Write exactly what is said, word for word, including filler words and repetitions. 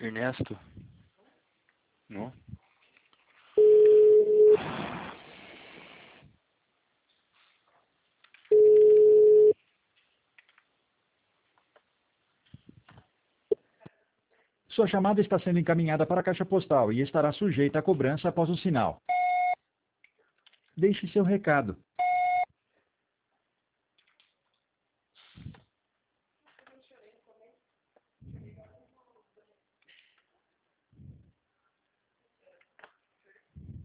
Ernesto? Não? Sua chamada está sendo encaminhada para a caixa postal e estará sujeita a cobrança após o sinal. Deixe seu recado.